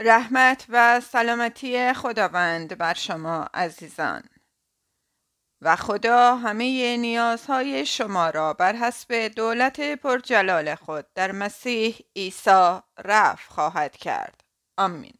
رحمت و سلامتی خداوند بر شما عزیزان. و خدا همه نیازهای شما را بر حسب دولت پرجلال خود در مسیح عیسی رفع خواهد کرد. آمین.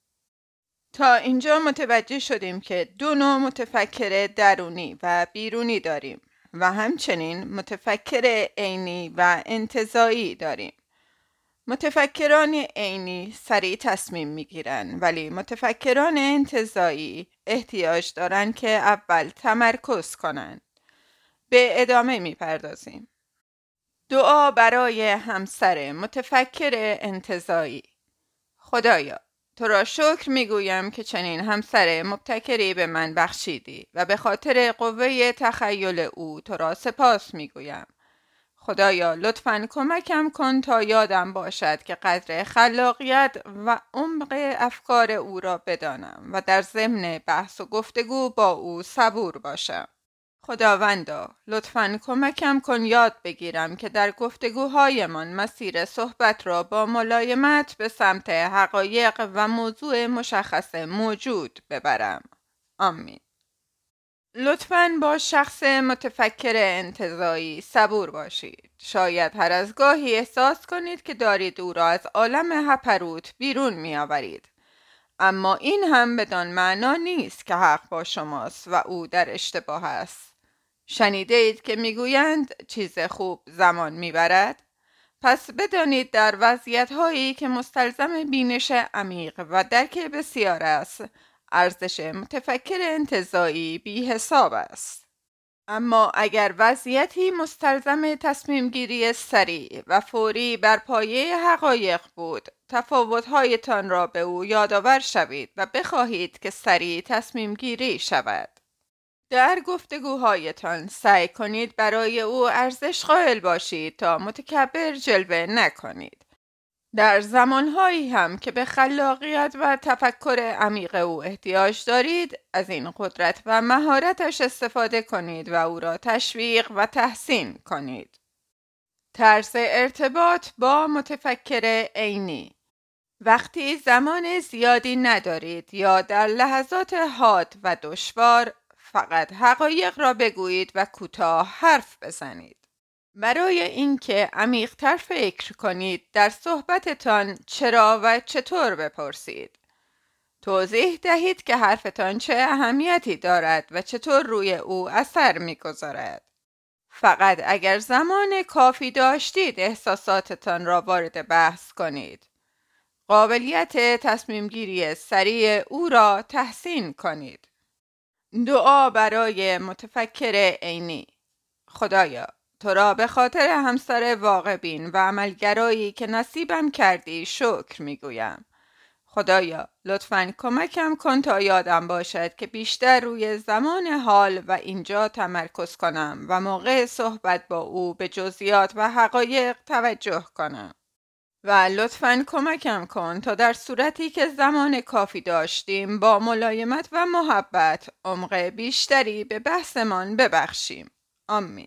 تا اینجا متوجه شدیم که دو نوع متفکر درونی و بیرونی داریم و همچنین متفکر عینی و انتزاعی داریم. متفکران عینی سریع تصمیم میگیرن، ولی متفکران انتزاعی احتیاج دارن که اول تمرکز کنن. به ادامه میپردازیم. دعا برای همسر متفکر انتزاعی. خدایا، تو را شکر میگویم که چنین همسر مبتکری به من بخشیدی و به خاطر قوه تخیل او تو را سپاس میگویم. خدایا، لطفاً کمکم کن تا یادم باشد که قدر خلاقیت و عمق افکار او را بدانم و در ضمن بحث و گفتگو با او صبور باشم. خداوندا، لطفاً کمکم کن یاد بگیرم که در گفتگوهایمان مسیر صحبت را با ملایمت به سمت حقایق و موضوع مشخص موجود ببرم. آمین. لطفاً با شخص متفکر انتزاعی صبور باشید. شاید هر از گاهی احساس کنید که دارید او را از عالم هپروت بیرون می آورید. اما این هم بدان معنا نیست که حق با شماست و او در اشتباه است. شنیده اید که میگویند چیز خوب زمان میبرد؟ پس بدانید در وضعیت هایی که مستلزم بینش عمیق و درک بسیار است، ارزش متفکر انتزاعی بی حساب است. اما اگر وضعیتی مستلزم تصمیم گیری سریع و فوری بر پایه حقایق بود، تفاوت‌هایتان را به او یادآور شوید و بخواهید که سریع تصمیم گیری شود. در گفتگوهایتان سعی کنید برای او ارزش قائل باشید تا متکبر جلوه نکنید. در زمانهایی هم که به خلاقیت و تفکر عمیق او احتیاج دارید، از این قدرت و مهارتش استفاده کنید و او را تشویق و تحسین کنید. طرز ارتباط با متفکر عینی. وقتی زمان زیادی ندارید یا در لحظات حاد و دشوار، فقط حقایق را بگویید و کوتاه حرف بزنید. برای اینکه عمیق‌تر فکر کنید، در صحبتتان چرا و چطور بپرسید. توضیح دهید که حرفتان چه اهمیتی دارد و چطور روی او اثر می‌گذارد. فقط اگر زمان کافی داشتید احساساتتان را وارد بحث کنید. قابلیت تصمیم گیری سریع او را تحسین کنید. دعا برای متفکر عینی. خدایا، تو را به خاطر همسر واقع‌بین و عملگرایی که نصیبم کردی شکر میگویم. خدایا، لطفاً کمکم کن تا یادم باشد که بیشتر روی زمان حال و اینجا تمرکز کنم و موقع صحبت با او به جزئیات و حقایق توجه کنم. و لطفاً کمکم کن تا در صورتی که زمان کافی داشتیم با ملایمت و محبت عمق بیشتری به بحثمان ببخشیم. آمین.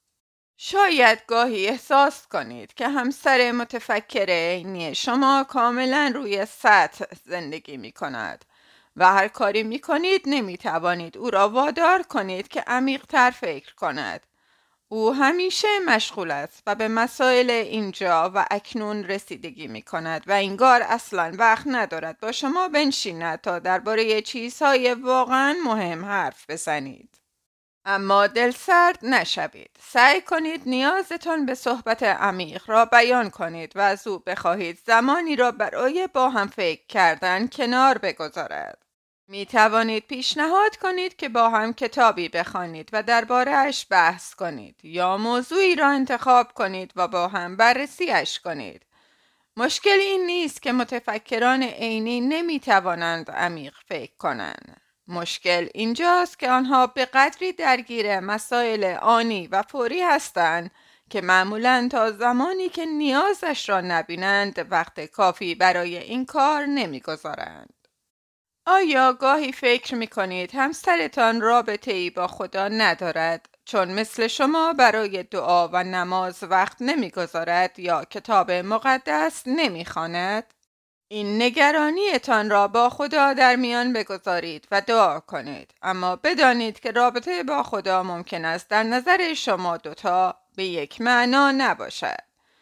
شاید گاهی احساس کنید که همسر متفکر عینی شما کاملا روی سطح زندگی می کند و هر کاری می کنید نمی توانید او را وادار کنید که عمیق تر فکر کند. او همیشه مشغول است و به مسائل اینجا و اکنون رسیدگی می کند و انگار اصلا وقت ندارد با شما بنشیند تا درباره چیزهای واقعا مهم حرف بزنید. اما دلسرد نشوید. سعی کنید نیازتان به صحبت عمیق را بیان کنید و از او بخواهید زمانی را برای با هم فکر کردن کنار بگذارد. می توانید پیشنهاد کنید که با هم کتابی بخوانید و درباره‌اش بحث کنید یا موضوعی را انتخاب کنید و با هم بررسی‌اش کنید. مشکل این نیست که متفکران عینی نمی توانند عمیق فکر کنند. مشکل اینجاست که آنها به قدری درگیر مسائل آنی و فوری هستند که معمولاً تا زمانی که نیازش را نبینند وقت کافی برای این کار نمی‌گذارند. آیا گاهی فکر می‌کنید همسرتان رابطه‌ای با خدا ندارد چون مثل شما برای دعا و نماز وقت نمی‌گذارد یا کتاب مقدس نمی‌خواند؟ این نگرانیتان را با خدا در میان بگذارید و دعا کنید، اما بدانید که رابطه با خدا ممکن است در نظر شما دوتا به یک معنا نباشد.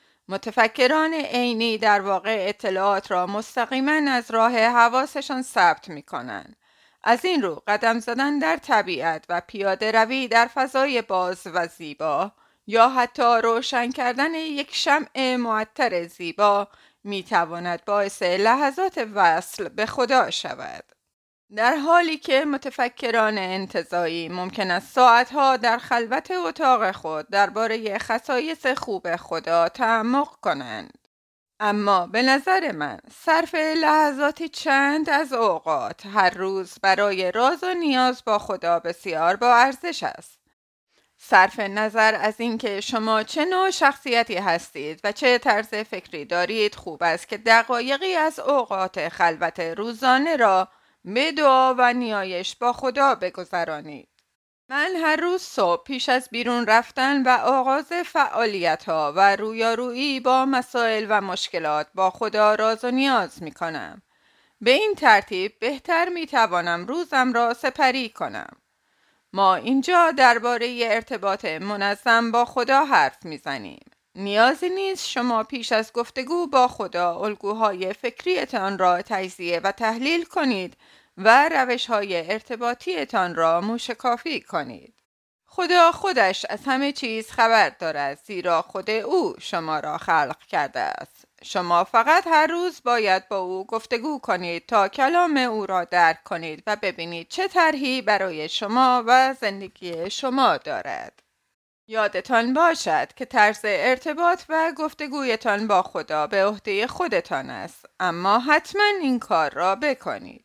متفکران عینی در واقع اطلاعات را مستقیما از راه حواسشان ثبت می کنند. از این رو قدم زدن در طبیعت و پیاده روی در فضای باز و زیبا یا حتی روشن کردن یک شمع معطر زیبا می تواند باعث لحظات وصل به خدا شود. در حالی که متفکران انتزاعی ممکن است ساعتها در خلوت اتاق خود درباره خصایص خوب خدا تعمق کنند. اما به نظر من صرف لحظاتی چند از اوقات هر روز برای راز و نیاز با خدا بسیار با ارزش است. صرف نظر از اینکه شما چه نوع شخصیتی هستید و چه طرز فکری دارید، خوب است که دقایقی از اوقات خلوت روزانه را به دعا و نیایش با خدا بگذرانید. من هر روز صبح پیش از بیرون رفتن و آغاز فعالیت‌ها و رویارویی با مسائل و مشکلات با خدا راز و نیاز می کنم. به این ترتیب بهتر می توانم روزم را سپری کنم. ما اینجا درباره ارتباط منظم با خدا حرف میزنیم. نیازی نیست شما پیش از گفتگو با خدا الگوهای فکریتان را تجزیه و تحلیل کنید و روشهای ارتباطیتان را موشکافی کنید. خدا خودش از همه چیز خبر دارد، زیرا خود او شما را خلق کرده است. شما فقط هر روز باید با او گفتگو کنید تا کلام او را درک کنید و ببینید چه طرحی برای شما و زندگی شما دارد. یادتان باشد که طرز ارتباط و گفتگویتان با خدا به عهده خودتان است، اما حتما این کار را بکنید.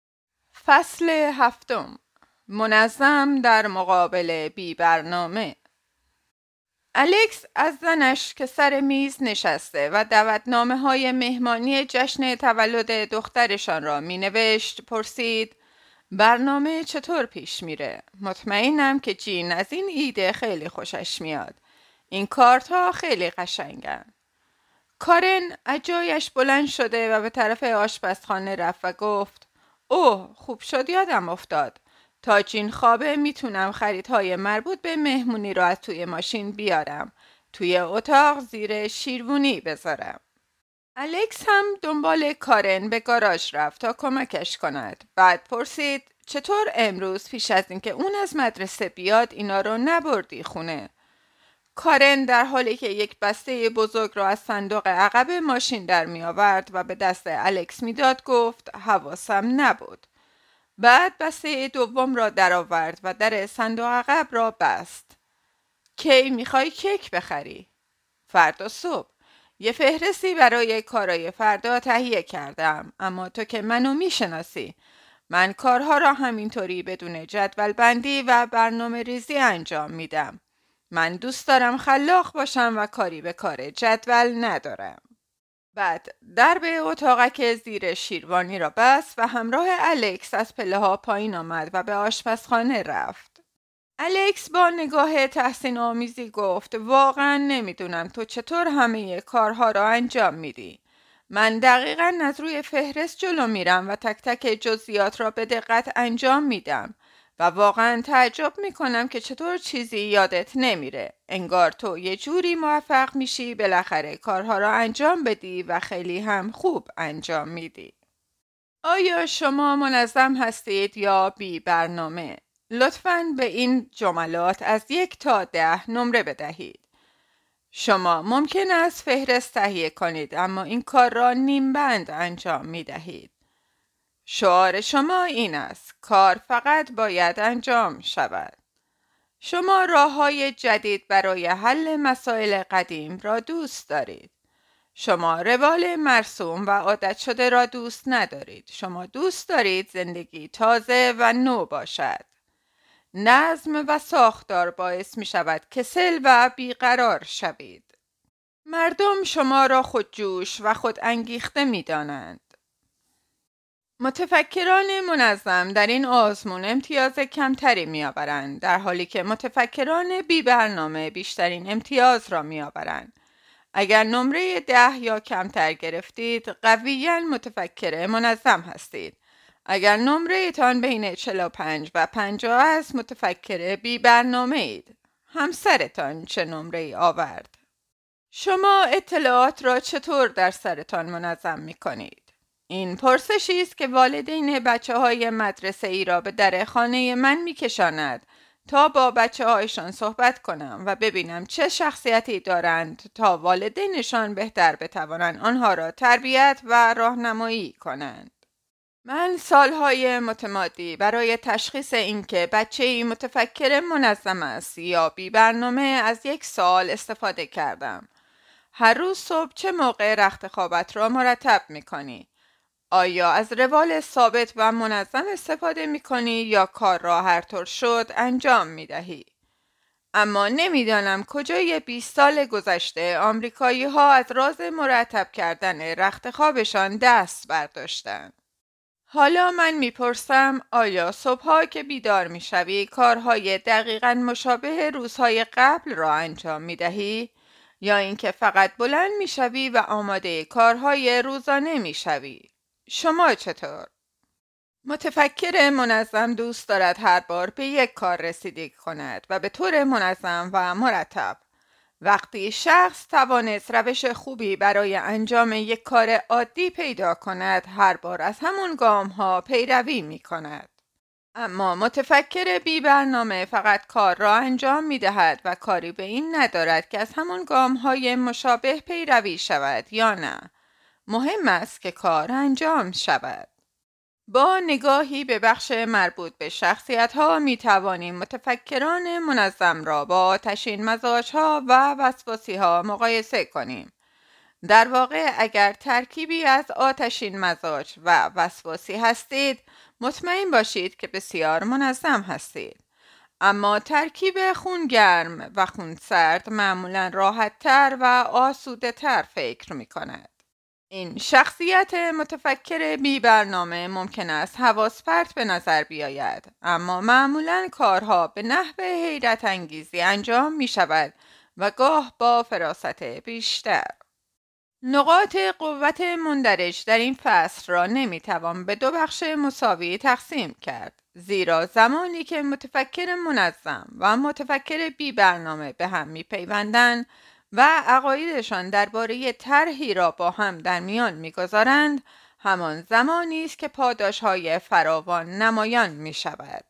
فصل 7. منظم در مقابل بی برنامه. الکس از زنش که سر میز نشسته و دعوتنامه‌های مهمانی جشن تولد دخترشان را می نوشت پرسید: برنامه چطور پیش میره؟ مطمئنم که جین از این ایده خیلی خوشش میاد. این کارت ها خیلی قشنگن. کارن از جایش بلند شده و به طرف آشپزخانه رفت و گفت: اوه، خوب شد یادم افتاد. تا جین خوابه میتونم خریدهای مربوط به مهمونی را از توی ماشین بیارم. توی اتاق زیر شیروانی بذارم. الکس هم دنبال کارن به گاراژ رفت تا کمکش کند. بعد پرسید: چطور امروز پیش از اینکه اون از مدرسه بیاد اینا رو نبردی خونه؟ کارن در حالی که یک بسته بزرگ را از صندوق عقب ماشین در می آورد و به دست الکس می داد گفت: حواسم نبود. بعد بسته دوم را در آورد و در صندوق عقب را بست. کی میخوای کیک بخری؟ فردا صبح. یه فهرستی برای کارای فردا تهیه کردم، اما تو که منو میشناسی. من کارها را همینطوری بدون جدول بندی و برنامه ریزی انجام میدم. من دوست دارم خلاق باشم و کاری به کار جدول ندارم. بعد درب اتاقک زیر شیروانی را بست و همراه الکس از پله ها پایین آمد و به آشپزخانه رفت. الکس با نگاه تحسین آمیزی گفت: واقعا نمیدونم تو چطور همه کارها را انجام میدی. من دقیقاً از روی فهرست جلو میرم و تک تک جزئیات را به دقت انجام میدم و واقعاً تعجب میکنم که چطور چیزی یادت نمیره. انگار تو یه جوری موفق میشی بالاخره کارها را انجام بدی و خیلی هم خوب انجام میدی. آیا شما منظم هستید یا بی برنامه؟ لطفاً به این جملات از 1 تا 10 نمره بدهید. شما ممکن است فهرست تهیه کنید اما این کار را نیم بند انجام می دهید. شعار شما این است: کار فقط باید انجام شود. شما راه‌های جدید برای حل مسائل قدیم را دوست دارید. شما روال مرسوم و عادت شده را دوست ندارید. شما دوست دارید زندگی تازه و نو باشد. نظم و ساختار باعث می شود کسل و بیقرار شوید. مردم شما را خودجوش و خود انگیخته می دانند. متفکران منظم در این آزمون امتیاز کمتری می آورند، در حالی که متفکران بی برنامه بیشترین امتیاز را می آورند. اگر نمره 10 یا کمتر گرفتید، قویاً متفکر منظم هستید. اگر نمره تان بین 45 و 50 است، متفکر بی برنامه اید. همسرتان چه نمره آورد؟ شما اطلاعات را چطور در سرتان منظم می کنید؟ این پرسشی است که والدین بچه‌های مدرسه‌ای را به در خانه من می‌کشاند تا با بچه‌هایشان صحبت کنم و ببینم چه شخصیتی دارند تا والدینشان بهتر بتوانند آنها را تربیت و راهنمایی کنند. من سالهای متمادی برای تشخیص اینکه بچه‌ای متفکر منظم است یا بی برنامه از یک سوال استفاده کردم. هر روز صبح چه موقع رخت خوابت را مرتب می‌کنی؟ آیا از روال ثابت و منظم استفاده می‌کنی یا کار را هر طور شد انجام می‌دهی؟ اما نمی‌دانم کجای 20 سال گذشته آمریکایی‌ها از راز مرتب کردن رخت خوابشان دست برداشتند. حالا من میپرسم آیا صبحها که بیدار میشوی کارهای دقیقاً مشابه روزهای قبل را انجام میدهی یا اینکه فقط بلند میشوی و آماده کارهای روزانه میشوی؟ شما چطور؟ متفکر منظم دوست دارد هر بار به یک کار رسیدگی کند و به طور منظم و مرتب. وقتی شخص توانست روش خوبی برای انجام یک کار عادی پیدا کند، هر بار از همون گام ها پیروی می کند. اما متفکر بی برنامه فقط کار را انجام می دهد و کاری به این ندارد که از همون گام های مشابه پیروی شود یا نه. مهم است که کار انجام شود. با نگاهی به بخش مربوط به شخصیت‌ها می‌توانیم متفکران منظم را با آتشین مزاج‌ها و وسواسی‌ها مقایسه کنیم. در واقع اگر ترکیبی از آتشین مزاج و وسواسی هستید، مطمئن باشید که بسیار منظم هستید. اما ترکیب خون گرم و خون سرد معمولاً راحت‌تر و آسوده‌تر فکر می‌کند. این شخصیت متفکر بی برنامه ممکن است حواس پرت به نظر بیاید، اما معمولاً کارها به نحو حیرت انگیزی انجام می شود و گاه با فراست بیشتر. نقاط قوت مندرج در این فصل را نمی توان به دو بخش مساوی تقسیم کرد، زیرا زمانی که متفکر منظم و متفکر بی برنامه به هم می پیوندند و عقایدشان درباره طرحی را با هم در میان می‌گذارند، همان زمانی است که پاداش‌های فراوان نمایان می‌شود.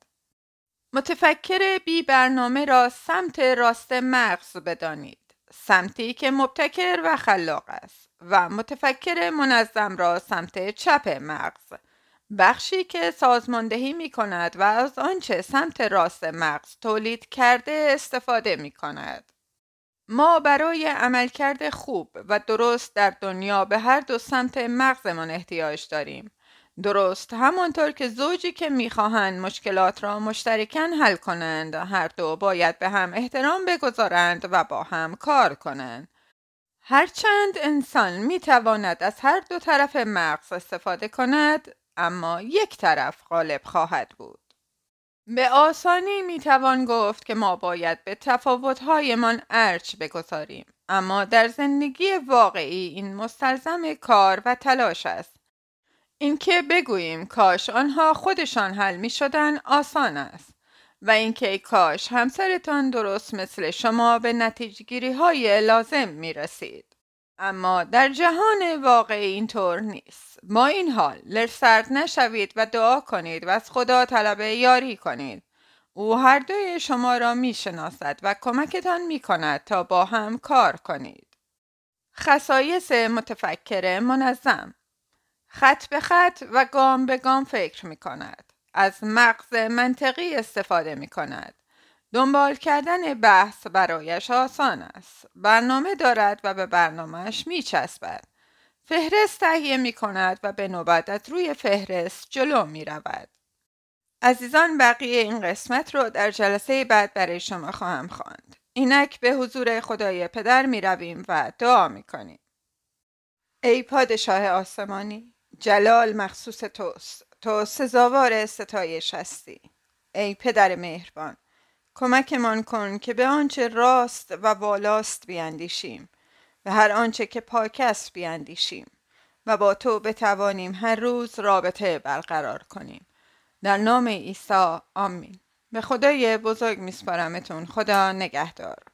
متفکر بی برنامه را سمت راست مغز بدانید، سمتی که مبتکر و خلاق است، و متفکر منظم را سمت چپ مغز، بخشی که سازماندهی می کند و از آنچه سمت راست مغز تولید کرده استفاده می کند. ما برای عملکرد خوب و درست در دنیا به هر دو سمت مغزمان احتیاج داریم. درست همانطور که زوجی که می‌خواهند مشکلات را مشترکاً حل کنند، هر دو باید به هم احترام بگذارند و با هم کار کنند. هرچند انسان می‌تواند از هر دو طرف مغز استفاده کند، اما یک طرف غالب خواهد بود. به آسانی میتوان گفت که ما باید به تفاوت‌هایمان ارج بگذاریم، اما در زندگی واقعی این مستلزم کار و تلاش است. اینکه بگوییم کاش آنها خودشان حل می‌شدند آسان است و اینکه کاش همسرتان درست مثل شما به نتیجه‌گیری‌های لازم می‌رسید. اما در جهان واقعی اینطور نیست. با این حال لرزسرد نشوید و دعا کنید و از خدا طلب یاری کنید. او هر دوی شما را می شناسد و کمکتان می کند تا با هم کار کنید. خصایص متفکر منظم: خط به خط و گام به گام فکر می کند. از مغز منطقی استفاده می کند. دنبال کردن بحث برایش آسان است. برنامه دارد و به برنامهش می چسبد. فهرست تهیه می کند و به نوبت از روی فهرست جلو می رود. عزیزان، بقیه این قسمت رو در جلسه بعد برای شما خواهم خواند. اینک به حضور خدای پدر می رویم و دعا می کنیم. ای پادشاه آسمانی، جلال مخصوص توست. تو سزاوار ستایش هستی. ای پدر مهربان، کمکمان کن که به آنچه راست و والاست بیاندیشیم به هر آنچه که پاک است بیاندیشیم و با تو بتوانیم هر روز رابطه برقرار کنیم. در نام عیسی آمین. به خدای بزرگ میسپارمتون. خدا نگهدار.